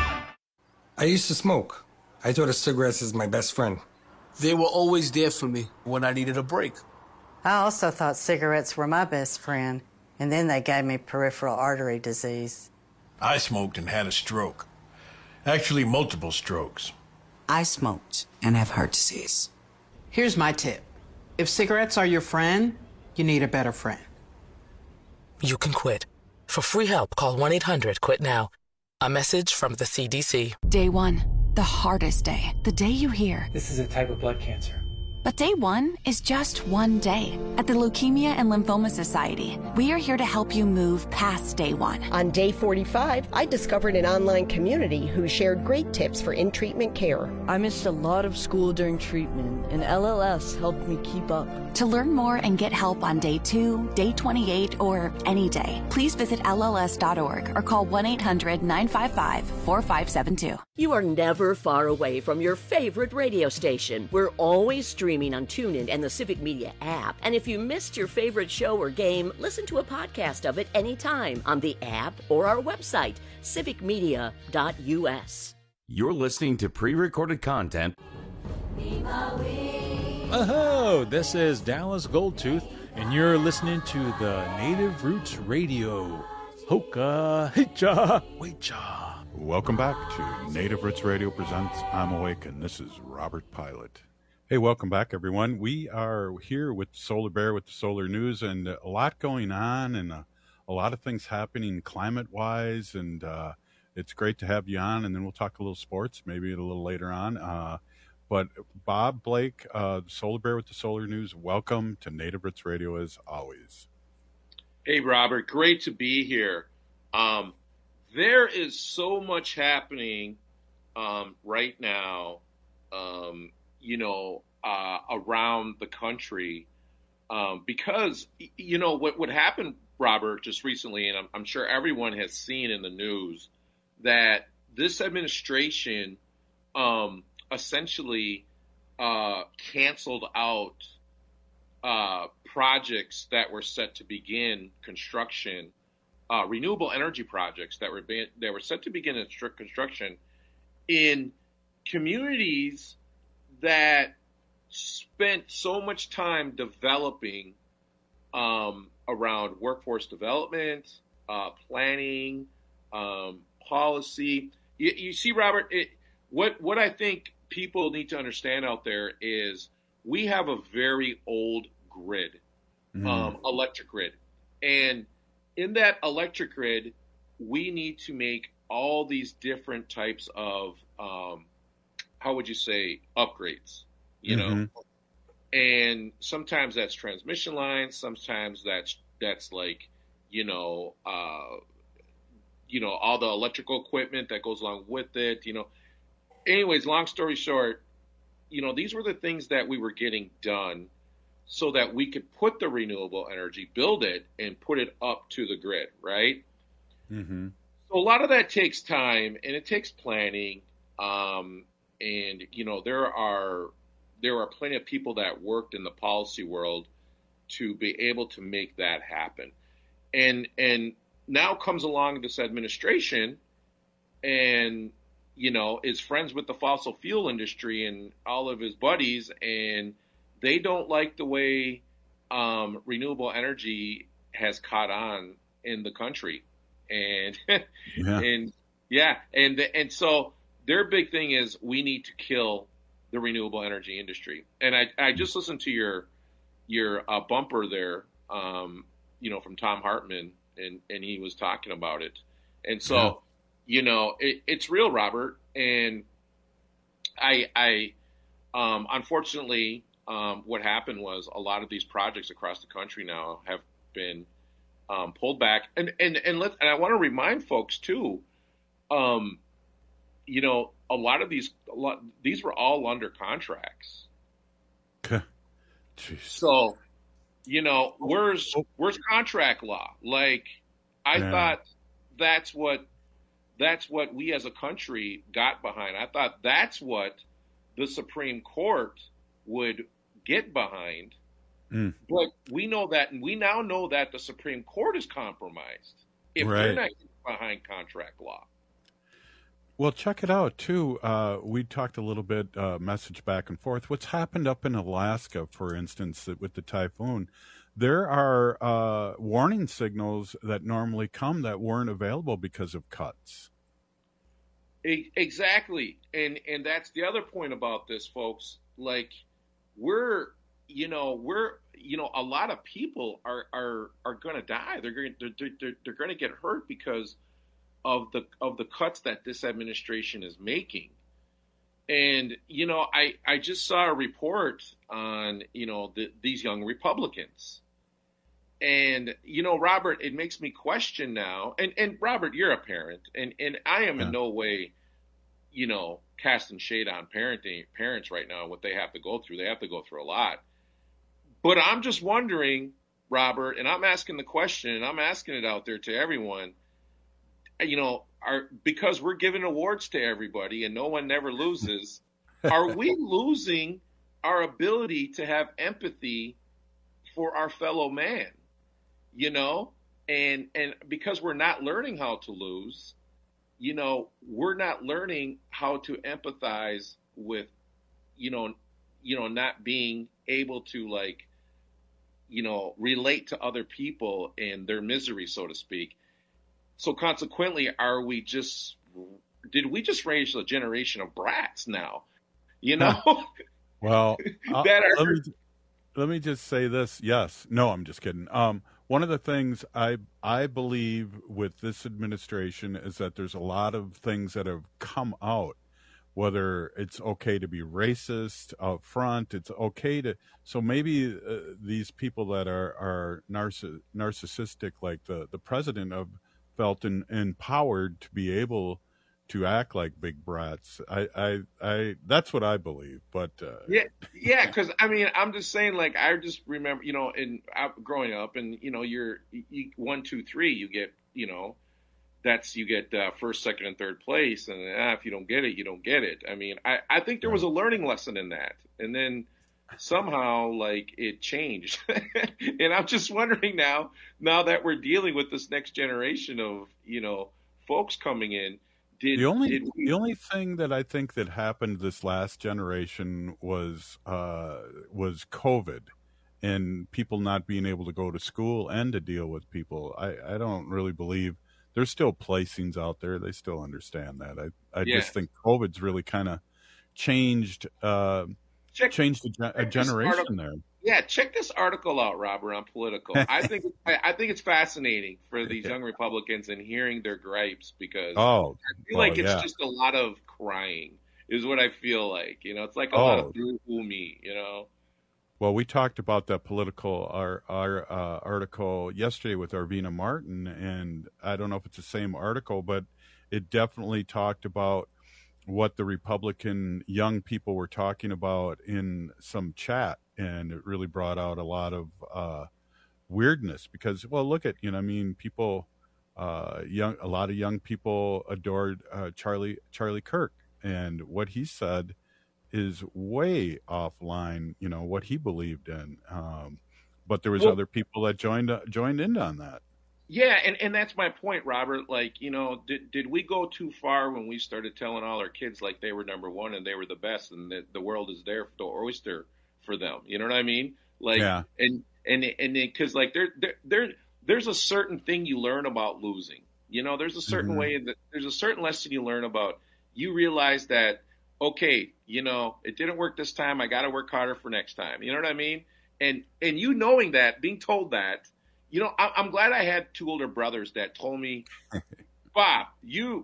I used to smoke. I thought of cigarettes as my best friend. They were always there for me when I needed a break. I also thought cigarettes were my best friend. And then they gave me peripheral artery disease. I smoked and had a stroke. Actually, multiple strokes. I smoked and have heart disease. Here's my tip. If cigarettes are your friend, you need a better friend. You can quit. For free help, call 1-800-QUIT-NOW. A message from the CDC. Day 1, the hardest day. The day you hear, this is a type of blood cancer. But day 1 is just one day. At the Leukemia and Lymphoma Society, we are here to help you move past day 1. On day 45, I discovered an online community who shared great tips for in-treatment care. I missed a lot of school during treatment, and LLS helped me keep up. To learn more and get help on day 2, day 28, or any day, please visit LLS.org or call 1-800-955-4572. You are never far away from your favorite radio station. We're always streaming on TuneIn and the Civic Media app. And if you missed your favorite show or game, listen to a podcast of it anytime on the app or our website, civicmedia.us. You're listening to pre-recorded content Oh, this is Dallas Goldtooth, and you're listening to the Native Roots Radio. Hoka, hicha, wecha. Welcome back to Native Roots Radio presents I'm Awake, and this is Robert Pilot. Hey, welcome back, everyone. We are here with Solar Bear with the Solar News, and a lot going on, and a lot of things happening climate-wise, and it's great to have you on, and then we'll talk a little sports, maybe a little later on. But Bob Blake, Solar Bear with the Solar News, welcome to Native Roots Radio as always. Hey, Robert, great to be here. There is so much happening right now, around the country because, what happened, Robert, just recently, and I'm sure everyone has seen in the news, that this administration essentially canceled out projects that were set to begin construction, renewable energy projects that were set to begin construction in communities that spent so much time developing around workforce development, planning, policy. You see, Robert, what I think people need to understand out there is we have a very old grid, electric grid. And in that electric grid, we need to make all these different types of, how would you say, upgrades, you know? And sometimes that's transmission lines. Sometimes that's like, all the electrical equipment that goes along with it, Anyways, long story short, these were the things that we were getting done so that we could put the renewable energy, build it, and put it up to the grid, right? So a lot of that takes time, and it takes planning. And, there are plenty of people that worked in the policy world to be able to make that happen. And now comes along this administration and, is friends with the fossil fuel industry and all of his buddies, and they don't like the way renewable energy has caught on in the country. And and so their big thing is we need to kill the renewable energy industry. And I just listened to your bumper there, from Tom Hartman, and he was talking about it. And so, it's real, Robert. And I unfortunately, what happened was a lot of these projects across the country now have been pulled back. And I want to remind folks too, a lot of these were all under contracts. So, where's contract law? Like, I thought that's what we as a country got behind. I thought that's what the Supreme Court would get behind. But we know that, and we now know that the Supreme Court is compromised if they're not getting behind contract law. Well, check it out, too. We talked a little bit, message back and forth. What's happened up in Alaska, for instance, with the typhoon? There are warning signals that normally come that weren't available because of cuts. Exactly. And that's the other point about this, folks. Like, we're a lot of people are going to die. They're going to get hurt because of the cuts that this administration is making. And, I just saw a report on, these young Republicans. And, Robert, it makes me question now. And Robert, you're a parent, and I am in no way, casting shade on parents right now, what they have to go through. They have to go through a lot. But I'm just wondering, Robert, and I'm asking the question, and I'm asking it out there to everyone, because we're giving awards to everybody and no one never loses, are we losing our ability to have empathy for our fellow man? And because we're not learning how to lose, we're not learning how to empathize with, not being able to like, relate to other people and their misery, so to speak. So consequently, did we just raise a generation of brats now? Well, that let me just say this. Yes. No, I'm just kidding. One of the things I believe with this administration is that there's a lot of things that have come out, whether it's okay to be racist out front, it's okay to, so maybe these people that are narcissistic, like the president, have felt empowered to be able to act like big brats. I that's what I believe. But yeah, because I mean, I'm just saying, like, I just remember, growing up, and you're 1, 2, 3, you get, you get first, second, and third place, and if you don't get it, you don't get it. I mean, I think there was a learning lesson in that, and then somehow, like, it changed, and I'm just wondering now that we're dealing with this next generation of folks coming in. The only thing that I think that happened this last generation was COVID, and people not being able to go to school and to deal with people. I don't really believe there's still placings out there. They still understand that. I just think COVID's really kind of changed a generation there. Yeah, check this article out, Robert, on Political. I think it's fascinating for these young Republicans and hearing their gripes, because I feel like it's just a lot of crying is what I feel like. It's like a lot of boo-hoo me, Well, we talked about that Political our article yesterday with Arvina Martin, and I don't know if it's the same article, but it definitely talked about what the Republican young people were talking about in some chat, and it really brought out a lot of weirdness, because, well, look at, people, a lot of young people adored Charlie Kirk, and what he said is way offline, what he believed in. But there was other people that joined in on that. Yeah, and that's my point, Robert. Like, did we go too far when we started telling all our kids like they were number one and they were the best, and that the world is their oyster for them? You know what I mean? Like, yeah. And because like there's a certain thing you learn about losing. There's a certain way that there's a certain lesson you learn about. You realize that, okay, it didn't work this time. I got to work harder for next time. You know what I mean? And knowing that, being told that. I'm glad I had 2 older brothers that told me, Bob, you're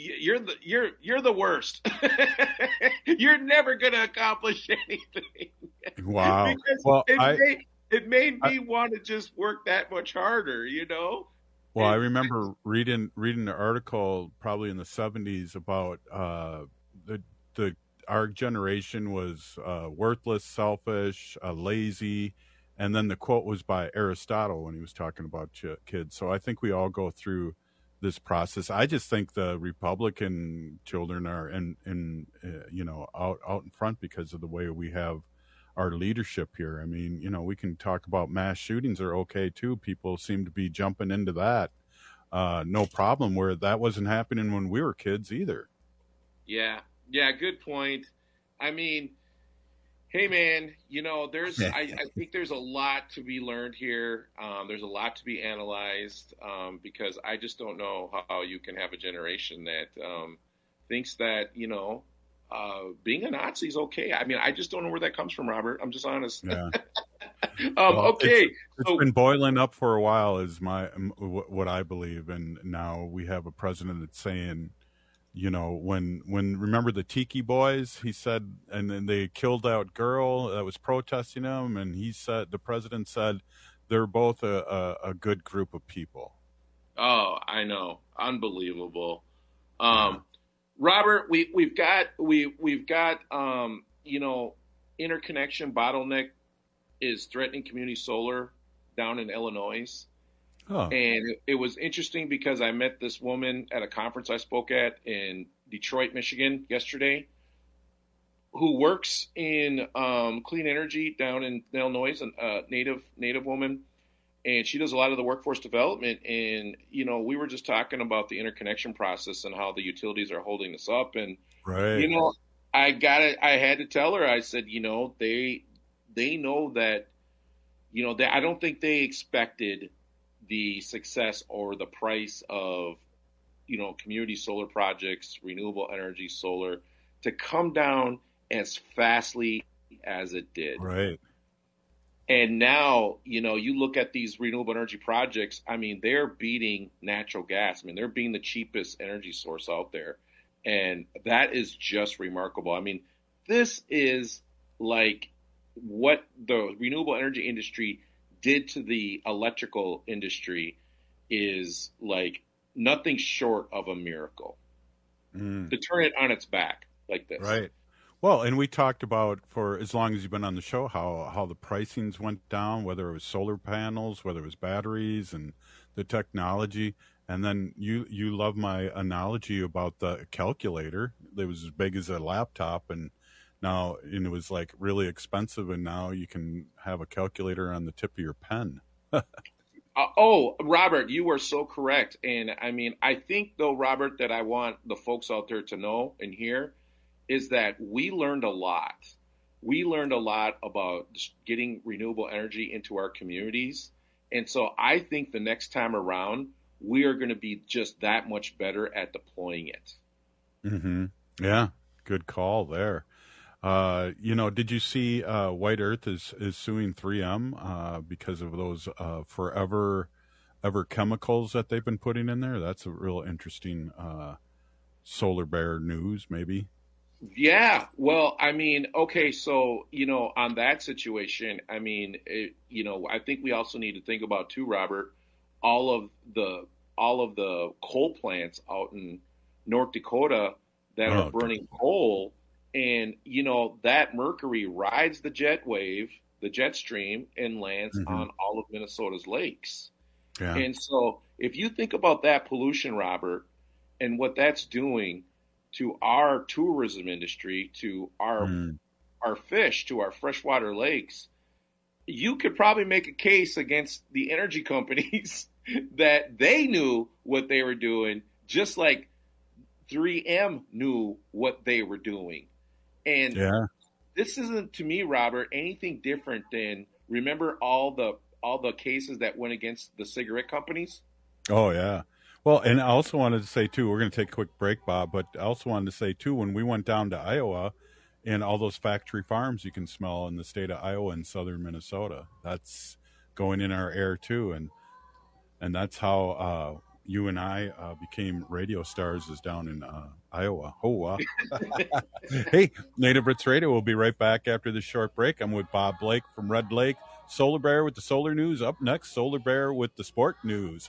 the worst. You're never going to accomplish anything. Wow. Well, it made me want to just work that much harder, Well, I remember reading an article probably in the 70s about our generation was worthless, selfish, lazy. And then the quote was by Aristotle when he was talking about kids. So I think we all go through this process. I just think the Republican children are out in front because of the way we have our leadership here. I mean, we can talk about mass shootings are okay too. People seem to be jumping into that. No problem, where that wasn't happening when we were kids either. Yeah, good point. I mean, hey, man, I think there's a lot to be learned here. There's a lot to be analyzed, because I just don't know how you can have a generation that thinks that, being a Nazi is okay. I mean, I just don't know where that comes from, Robert. I'm just honest. Yeah. Okay. It's been boiling up for a while is what I believe. And now we have a president that's saying, when remember the Tiki Boys, he said, and then they killed that girl that was protesting him, and the president said they're both a good group of people. Oh, I know. Unbelievable. Robert, we've got interconnection bottleneck is threatening community solar down in Illinois. Oh. And it was interesting because I met this woman at a conference I spoke at in Detroit, Michigan yesterday, who works in clean energy down in Illinois, a native woman, and she does a lot of the workforce development. And we were just talking about the interconnection process and how the utilities are holding us up. And right. I had to tell her. I said, they know that, I don't think they expected the success or the price of, community solar projects, renewable energy solar, to come down as fastly as it did. Right. And now, you look at these renewable energy projects, I mean, they're beating natural gas. I mean, they're being the cheapest energy source out there. And that is just remarkable. I mean, this is like what the renewable energy industry did to the electrical industry is like nothing short of a miracle. To turn it on its back like this. Right. Well, and we talked about, for as long as you've been on the show, how the pricings went down, whether it was solar panels, whether it was batteries and the technology. And then you love my analogy about the calculator. It was as big as a laptop, and it was like really expensive, and now you can have a calculator on the tip of your pen. Robert, you are so correct. And I mean, I think though, Robert, that I want the folks out there to know and hear is that we learned a lot. We learned a lot about getting renewable energy into our communities. And so I think the next time around, we are going to be just that much better at deploying it. Mm-hmm. Yeah, good call there. Did you see White Earth is suing 3M because of those forever chemicals that they've been putting in there? That's a real interesting solar bear news, maybe. Yeah. Well, I mean, okay, so, on that situation, I mean, I think we also need to think about too, Robert, all of the coal plants out in North Dakota that are burning coal. And, that mercury rides the jet wave, the jet stream, and lands on all of Minnesota's lakes. Yeah. And so if you think about that pollution, Robert, and what that's doing to our tourism industry, to our fish, to our freshwater lakes, you could probably make a case against the energy companies that they knew what they were doing, just like 3M knew what they were doing. And this isn't, to me, Robert, anything different than, remember all the cases that went against the cigarette companies? Oh, yeah. Well, and I also wanted to say, too, we're going to take a quick break, Bob, but I also wanted to say, too, when we went down to Iowa and all those factory farms you can smell in the state of Iowa and southern Minnesota, that's going in our air, too. And that's how you and I became radio stars, is down in Iowa. Hey, Native Roots Radio, we'll be right back after this short break. I'm with Bob Blake from Red Lake. Solar Bear with the solar news. Up next, Solar Bear with the sport news.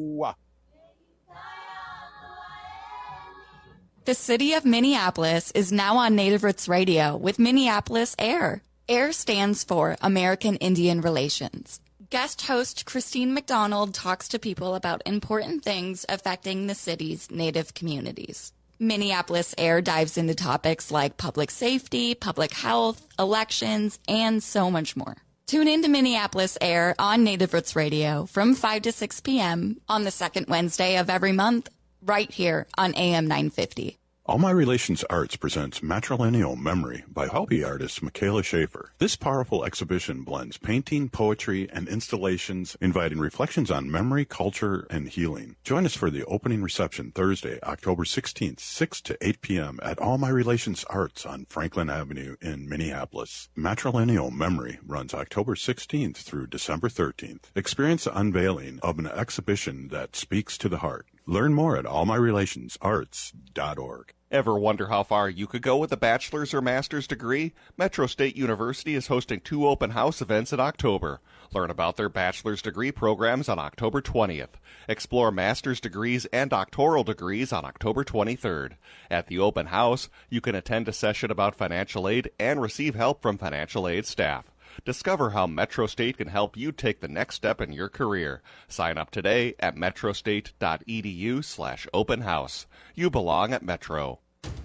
The city of Minneapolis is now on Native Roots Radio with Minneapolis Air. AIR stands for American Indian Relations. Guest host Christine McDonald talks to people about important things affecting the city's Native communities. Minneapolis Air dives into topics like public safety, public health, elections, and so much more. Tune in to Minneapolis Air on Native Roots Radio from 5 to 6 p.m. on the second Wednesday of every month, right here on AM 950. All My Relations Arts presents Matrilineal Memory by hobby artist Michaela Schaefer. This powerful exhibition blends painting, poetry, and installations, inviting reflections on memory, culture, and healing. Join us for the opening reception Thursday, October 16th, 6 to 8 p.m. at All My Relations Arts on Franklin Avenue in Minneapolis. Matrilineal Memory runs October 16th through December 13th. Experience the unveiling of an exhibition that speaks to the heart. Learn more at allmyrelationsarts.org. Ever wonder how far you could go with a bachelor's or master's degree? Metro State University is hosting 2 open house events in October. Learn about their bachelor's degree programs on October 20th. Explore master's degrees and doctoral degrees on October 23rd. At the open house, you can attend a session about financial aid and receive help from financial aid staff. Discover how Metro State can help you take the next step in your career. Sign up today at metrostate.edu/open house. You belong at Metro.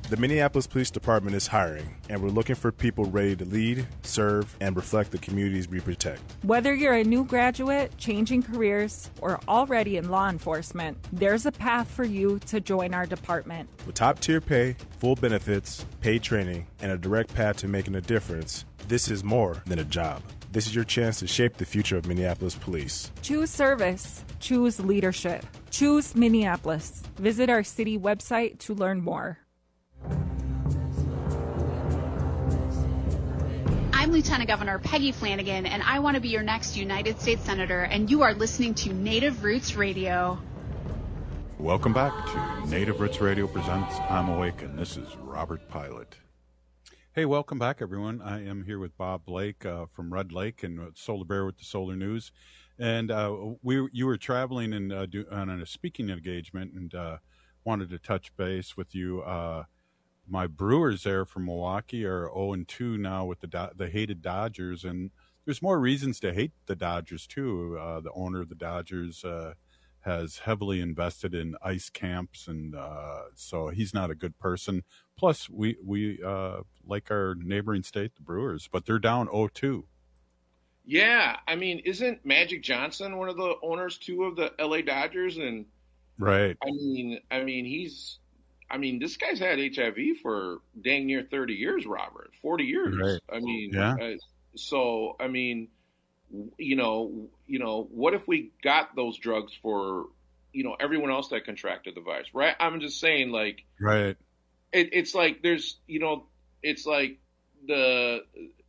The Minneapolis Police Department is hiring, and we're looking for people ready to lead, serve, and reflect the communities we protect. Whether you're a new graduate, changing careers, or already in law enforcement, there's a path for you to join our department. With top-tier pay, full benefits, paid training, and a direct path to making a difference, this is more than a job. This is your chance to shape the future of Minneapolis Police. Choose service. Choose leadership. Choose Minneapolis. Visit our city website to learn more. I'm Lieutenant Governor Peggy Flanagan, and I want to be your next United States Senator, and you are listening to Native Roots Radio. Welcome back to Native Roots Radio presents I'm Awake, and this is Robert Pilot. Hey, welcome back, everyone. I am here with Bob Blake from Red Lake and Solar Bear with the Solar News. And you were traveling and on a speaking engagement, and wanted to touch base with you. My Brewers there from Milwaukee are 0-2 now with the hated Dodgers, and there's more reasons to hate the Dodgers too. The owner of the Dodgers has heavily invested in ice camps, and so he's not a good person. Plus, we like our neighboring state, the Brewers, but they're down 0-2. Yeah, I mean, isn't Magic Johnson one of the owners too of the LA Dodgers? And right. I mean, this guy's had HIV for dang near 30 years, Robert. 40 years. Right. I mean, yeah. So I mean, you know, what if we got those drugs for, everyone else that contracted the virus, right? I'm just saying, like, right. It's like there's, it's like the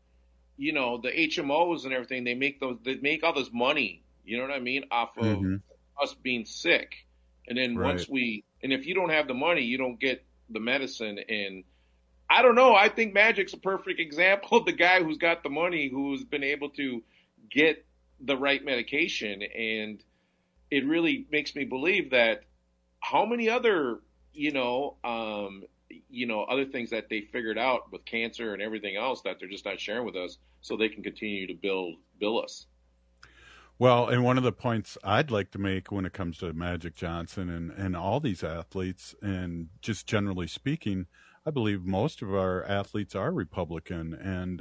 HMOs and everything. They make all this money, you know what I mean, off of us being sick, and then right. And if you don't have the money, you don't get the medicine. And I don't know. I think Magic's a perfect example of the guy who's got the money, who's been able to get the right medication. And it really makes me believe that how many other, other things that they figured out with cancer and everything else that they're just not sharing with us so they can continue to bill us. Well, and one of the points I'd like to make when it comes to Magic Johnson and all these athletes, and just generally speaking, I believe most of our athletes are Republican, and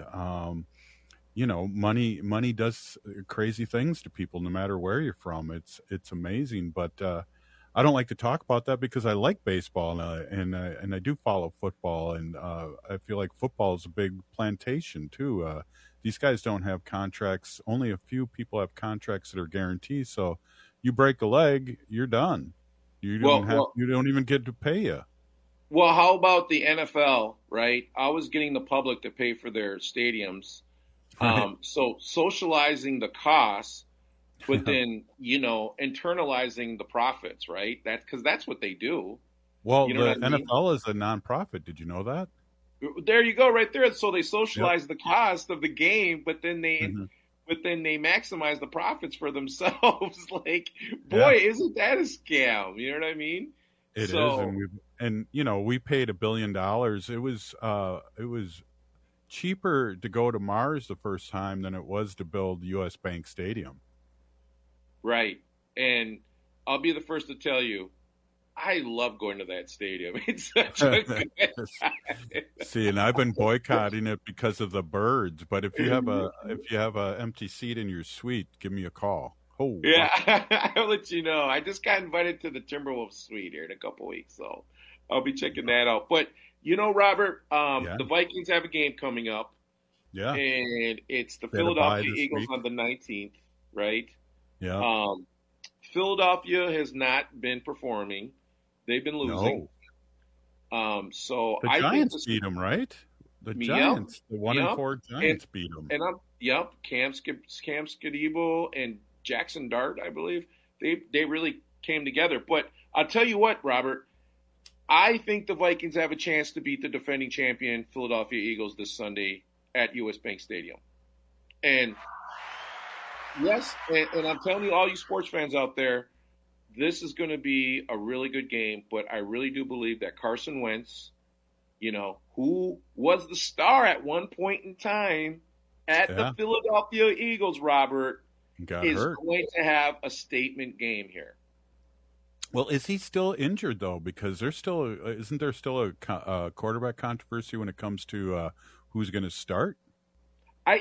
money does crazy things to people no matter where you're from. It's amazing, but I don't like to talk about that because I like baseball and I do follow football, and I feel like football is a big plantation too. These guys don't have contracts. Only a few people have contracts that are guaranteed. So you break a leg, you're done. You don't even get to pay you. Well, how about the NFL, right? I was getting the public to pay for their stadiums. Right. So socializing the costs, but then, internalizing the profits, right? Because that's what they do. Well, the NFL is a nonprofit. Did you know that? There you go, right there. So they socialize the cost of the game, but then they maximize the profits for themselves. Like, boy, isn't that a scam? You know what I mean? It is, and we paid $1 billion. It was cheaper to go to Mars the first time than it was to build U.S. Bank Stadium. Right, and I'll be the first to tell you, I love going to that stadium. It's such a good time. See, and I've been boycotting it because of the birds. But if you have a empty seat in your suite, give me a call. Oh, yeah, I'll let you know. I just got invited to the Timberwolves suite here in a couple weeks, so I'll be checking that out. But Robert, the Vikings have a game coming up. Yeah, and it's the Philadelphia Eagles on the 19th, right? Yeah. Philadelphia has not been performing. They've been losing. No. So the Giants beat them, right? The Giants, the 1-4 Giants beat them. And Cam Skidebo and Jackson Dart, I believe, they really came together. But I'll tell you what, Robert, I think the Vikings have a chance to beat the defending champion Philadelphia Eagles this Sunday at US Bank Stadium. And yes, and I'm telling you, all you sports fans out there, this is going to be a really good game, but I really do believe that Carson Wentz, who was the star at one point in time at the Philadelphia Eagles, Robert, is going to have a statement game here. Well, is he still injured though? Because isn't there still a quarterback controversy when it comes to who's going to start? I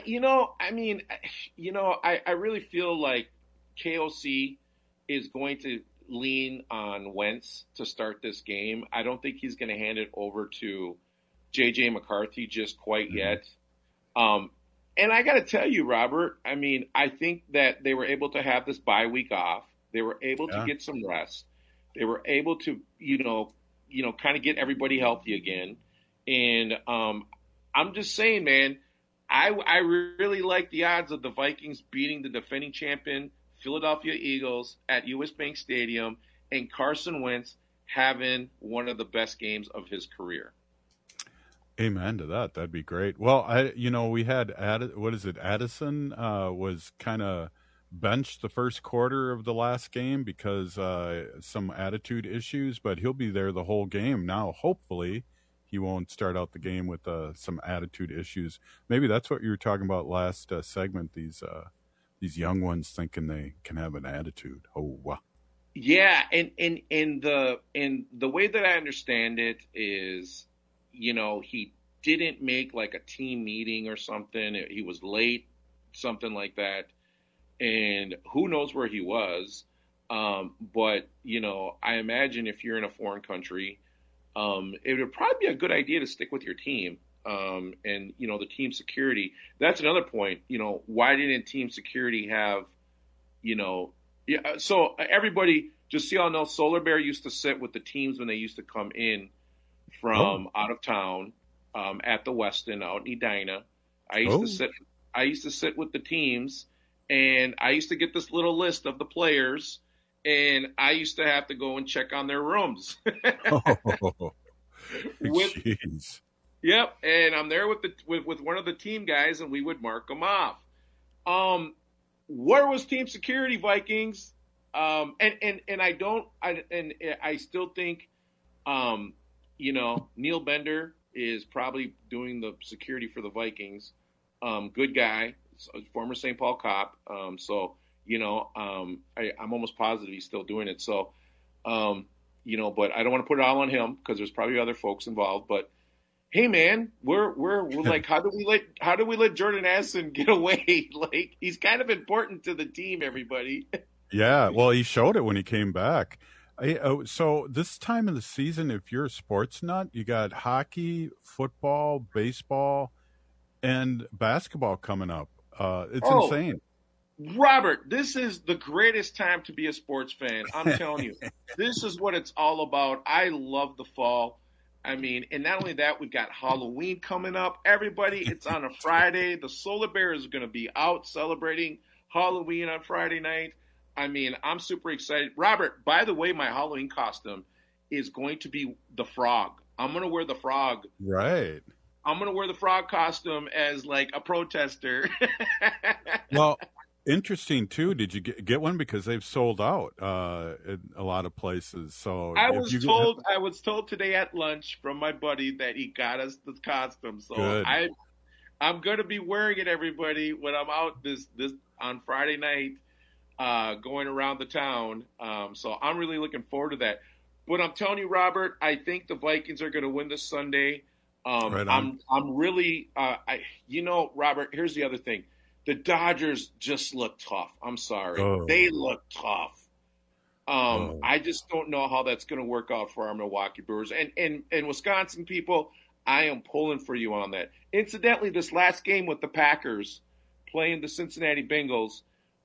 really feel like KOC is going to lean on Wentz to start this game. I don't think he's going to hand it over to J.J. McCarthy just quite yet. And I got to tell you, Robert, I mean, I think that they were able to have this bye week off. They were able to get some rest. They were able to, kind of get everybody healthy again. And I'm just saying, man, I really like the odds of the Vikings beating the defending champion Philadelphia Eagles at US Bank Stadium and Carson Wentz having one of the best games of his career. Amen to that. That'd be great. Well, we had Addison was kind of benched the first quarter of the last game because some attitude issues, but he'll be there the whole game. Now, hopefully, he won't start out the game with some attitude issues. Maybe that's what you were talking about last segment. These young ones thinking they can have an attitude. Oh, wow. Yeah, and the way that I understand it is, he didn't make like a team meeting or something. He was late, something like that. And who knows where he was. But, I imagine if you're in a foreign country, it would probably be a good idea to stick with your team. And, the team security, that's another point. Why didn't team security have, so everybody, just so y'all know, Solar Bear used to sit with the teams when they used to come in from out of town at the Westin out in Edina. I used to sit with the teams, and I used to get this little list of the players, and I used to have to go and check on their rooms. Jeez. Yep, and I'm there with one of the team guys, and we would mark them off. Where was team security, Vikings? I still think, Neil Bender is probably doing the security for the Vikings. Good guy, former St. Paul cop. I'm almost positive he's still doing it. So, but I don't want to put it all on him because there's probably other folks involved. But hey, man, we're like, how do we let Jordan Addison get away? Like, he's kind of important to the team, everybody. Yeah, well, he showed it when he came back. So this time of the season, if you're a sports nut, you got hockey, football, baseball, and basketball coming up. It's insane. Robert, this is the greatest time to be a sports fan. I'm telling you, this is what it's all about. I love the fall. I mean, and not only that, we've got Halloween coming up. Everybody, it's on a Friday. The Solar Bear is going to be out celebrating Halloween on Friday night. I mean, I'm super excited. Robert, by the way, my Halloween costume is going to be the frog. I'm going to wear the frog. Right. I'm going to wear the frog costume as like a protester. Well, interesting too. Did you get one? Because they've sold out in a lot of places. So I was told today at lunch from my buddy that he got us the costume. So good. I'm going to be wearing it, everybody, when I'm out this on Friday night. Going around the town. So I'm really looking forward to that. But I'm telling you, Robert, I think the Vikings are going to win this Sunday. Right on. I'm really, Robert, here's the other thing. The Dodgers just look tough. I'm sorry. They look tough. I just don't know how that's going to work out for our Milwaukee Brewers. And Wisconsin people, I am pulling for you on that. Incidentally, this last game with the Packers playing the Cincinnati Bengals,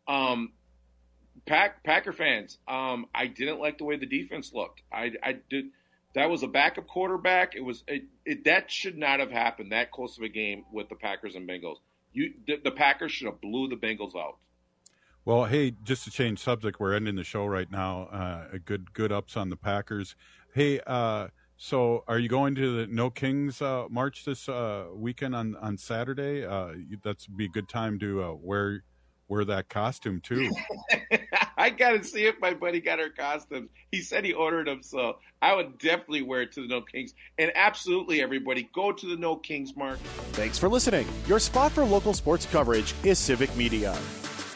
Packer fans, I didn't like the way the defense looked. That was a backup quarterback. That should not have happened that close of a game with the Packers and Bengals. The Packers should have blew the Bengals out. Well, hey, just to change subject, we're ending the show right now. Good ups on the Packers. Hey, so are you going to the No Kings March this weekend on Saturday? That's be a good time to wear that costume too. I gotta see if my buddy got her costumes. He said he ordered them, so I would definitely wear it to the No Kings. And absolutely, everybody, go to the No Kings March. Thanks for listening. Your spot for local sports coverage is Civic Media.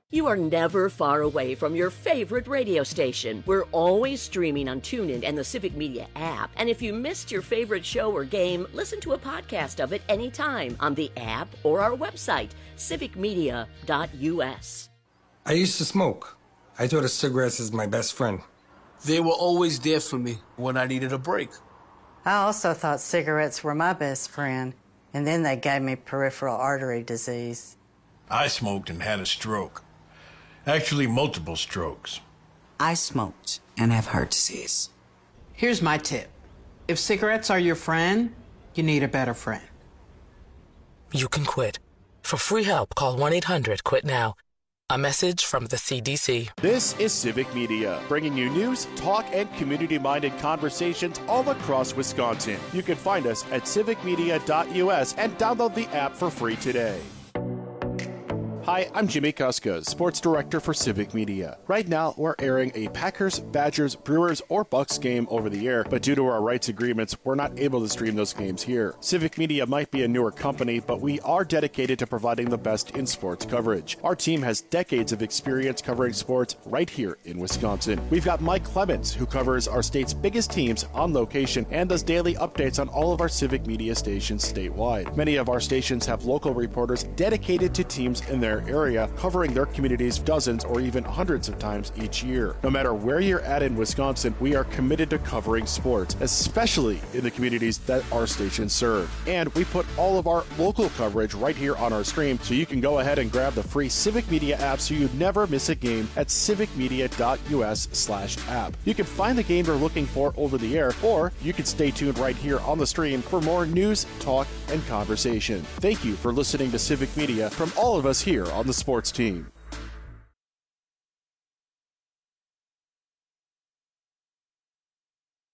You are never far away from your favorite radio station. We're always streaming on TuneIn and the Civic Media app. And if you missed your favorite show or game, listen to a podcast of it anytime on the app or our website, civicmedia.us. I used to smoke. I thought of cigarettes as my best friend. They were always there for me when I needed a break. I also thought cigarettes were my best friend, and then they gave me peripheral artery disease. I smoked and had a stroke. Actually, multiple strokes. I smoked and have heart disease. Here's my tip. If cigarettes are your friend, you need a better friend. You can quit. For free help, call 1-800-QUIT-NOW. A message from the CDC. This is Civic Media, bringing you news, talk, and community-minded conversations all across Wisconsin. You can find us at civicmedia.us and download the app for free today. Hi, I'm Jimmy Kuskos, Sports Director for Civic Media. Right now, we're airing a Packers, Badgers, Brewers, or Bucks game over the air, but due to our rights agreements, we're not able to stream those games here. Civic Media might be a newer company, but we are dedicated to providing the best in sports coverage. Our team has decades of experience covering sports right here in Wisconsin. We've got Mike Clemens, who covers our state's biggest teams on location and does daily updates on all of our Civic Media stations statewide. Many of our stations have local reporters dedicated to teams in their area, covering their communities dozens or even hundreds of times each year. No matter where you're at in Wisconsin, we are committed to covering sports, especially in the communities that our stations serve. And we put all of our local coverage right here on our stream, so you can go ahead and grab the free Civic Media app so you never miss a game at civicmedia.us/app. You can find the game you're looking for over the air, or you can stay tuned right here on the stream for more news, talk, and conversation. Thank you for listening to Civic Media from all of us here on the sports team.